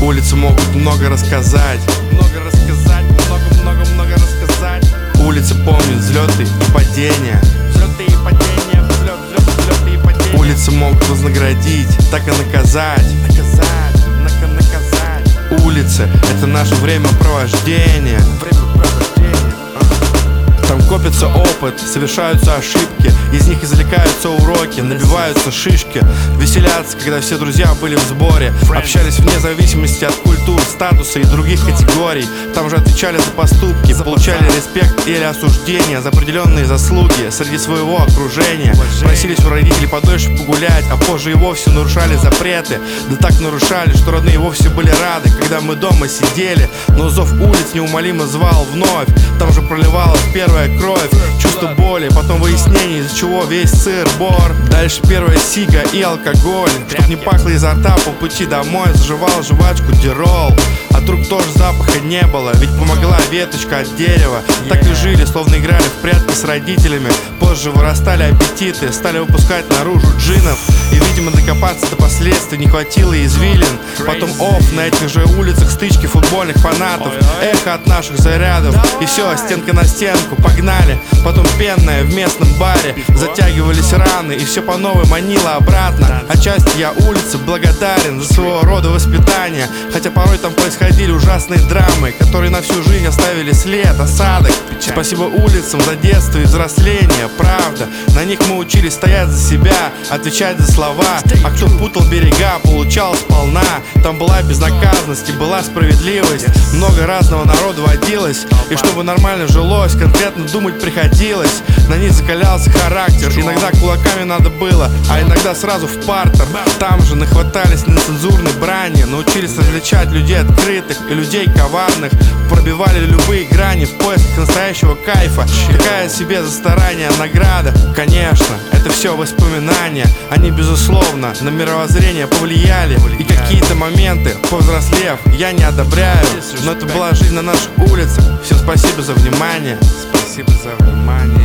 Улицы могут много рассказать, много рассказать, много рассказать. Улицы помнят взлеты и падения, взлеты и падения, взлеты и падения. Улицы могут вознаградить, так и наказать, наказать. Улицы — это наше времяпровождение. Там копится опыт, совершаются ошибки, из них извлекаются уроки, набиваются шишки. Веселятся, когда все друзья были в сборе, общались вне зависимости от культур, статуса и других категорий. Там же отвечали за поступки, получали респект или осуждение за определенные заслуги среди своего окружения. Просились у родителей подольше погулять, а позже и вовсе нарушали запреты. Да так нарушали, что родные вовсе были рады, когда мы дома сидели. Но зов улиц неумолимо звал вновь. Там же проливалась первая кровь, чувство боли, потом выяснение, из-за чего весь сыр-бор. Дальше первая сига и алкоголь. Чтоб не пахло изо рта, по пути домой заживал жвачку Дирол. От рук тоже запаха не было, ведь помогла веточка от дерева. Так и жили, словно играли в прятки с родителями. Позже вырастали аппетиты, стали выпускать наружу джинов. И, видимо, докопаться до последствий не хватило извилин. Потом на этих же улицах стычки футбольных фанатов, эхо от наших зарядов. И все, стенка на стенку, погнали. Потом пенная в местном баре, затягивались раны, и все по новой манило обратно. Отчасти я улице благодарен за своего рода воспитание, хотя порой там происходили ужасные драмы, которые на всю жизнь оставили след, осадок. Спасибо улицам за детство и взросление, правда. На них мы учились стоять за себя, отвечать за слова. А кто путал берега, получал сполна. Там была безнаказанность и была справедливость. Много разного народа водилось, и чтобы нормально жилось, конкретно думать приходилось. На них закалялся характер, иногда кулаками надо было, а иногда сразу в партер. Там же нахватались нецензурной брани, научились различать людей открытых и людей коварных. Пробивали любые грани в поисках настоящего кайфа. Такая себе за старание награда. Конечно, это все воспоминания. Они, безусловно, на мировоззрение повлияли. И какие-то моменты, повзрослев, я не одобряю. Но это была жизнь на наших улицах. Всем спасибо за внимание. Спасибо за внимание.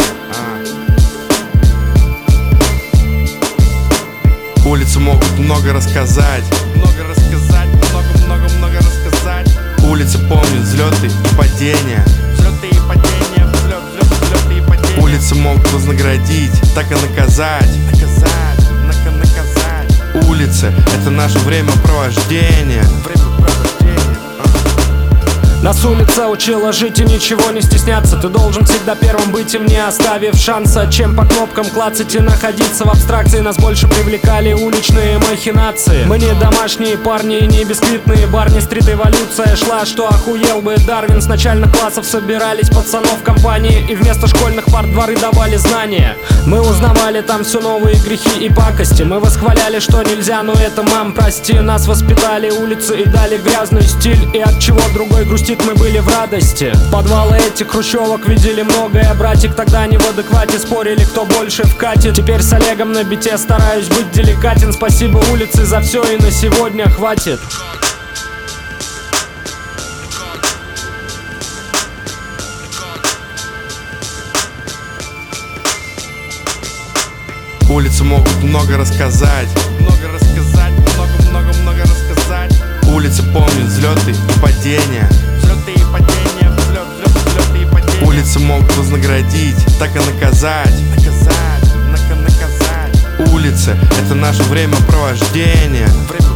Улицы могут много рассказать, много рассказать, много рассказать. Улицы помнят взлеты и падения, взлеты и падения, взлеты и падения. Улицы могут вознаградить, так и наказать, наказать. Улицы — это наше времяпровождение. Нас улица учила жить и ничего не стесняться. Ты должен всегда первым быть, им не оставив шанса. Чем по кнопкам клацать и находиться в абстракции. Нас больше привлекали уличные махинации. Мы не домашние парни и не бисквитные барни. Стрит-эволюция шла, что охуел бы Дарвин. С начальных классов собирались пацанов в компании, и вместо школьных пар дворы давали знания. Мы узнавали там все новые грехи и пакости. Мы восхваляли, что нельзя, но это, мам, прости. Нас воспитали улицы и дали грязный стиль. И от чего другой грустит, мы были в радости. Подвалы этих хрущевок видели многое. Братик тогда не в адеквате, спорили, кто больше вкатит. Теперь с Олегом на бите стараюсь быть деликатен. Спасибо улице за все, и на сегодня хватит. Улицы могут много рассказать, много рассказать, много рассказать. Улицы помнят взлеты и падения, взлеты и падения, взлеты и падения. Улицы могут вознаградить, так и наказать, наказать. Улицы — это наше времяпровождение.